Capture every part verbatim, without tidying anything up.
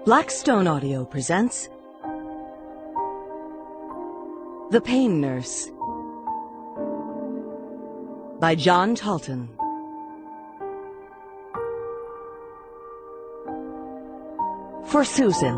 Blackstone Audio presents The Pain Nurse by John Talton. For Susan.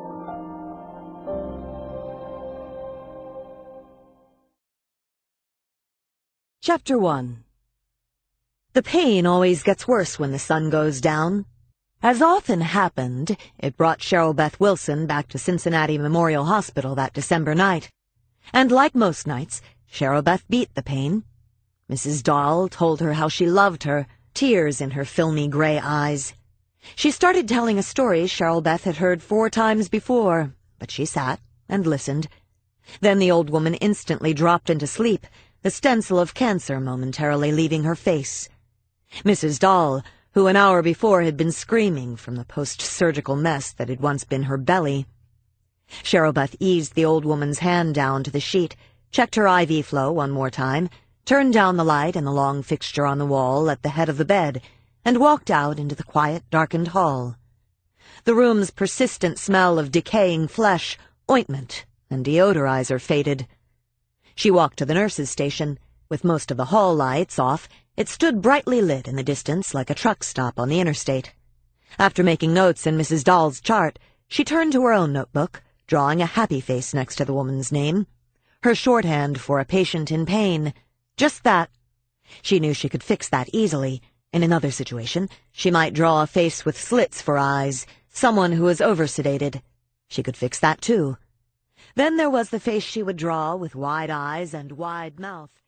Chapter one. The pain always gets worse when the sun goes down. As often happened, it brought Cheryl Beth Wilson back to Cincinnati Memorial Hospital that December night. And like most nights, Cheryl Beth beat the pain. Missus Dahl told her how she loved her, tears in her filmy gray eyes. She started telling a story Cheryl Beth had heard four times before, but she sat and listened. Then the old woman instantly dropped into sleep, the stencil of cancer momentarily leaving her face. Missus Dahl, who an hour before had been screaming from the post-surgical mess that had once been her belly. Cheryl Beth eased the old woman's hand down to the sheet, checked her I V flow one more time, turned down the light in the long fixture on the wall at the head of the bed, and walked out into the quiet, darkened hall. The room's persistent smell of decaying flesh, ointment, and deodorizer faded. She walked to the nurse's station. With most of the hall lights off, it stood brightly lit in the distance like a truck stop on the interstate. After making notes in Missus Dahl's chart, she turned to her own notebook, drawing a happy face next to the woman's name. Her shorthand for a patient in pain. Just that. She knew she could fix that easily. In another situation, she might draw a face with slits for eyes, someone who was oversedated. She could fix that too. Then there was the face she would draw with wide eyes and wide mouth.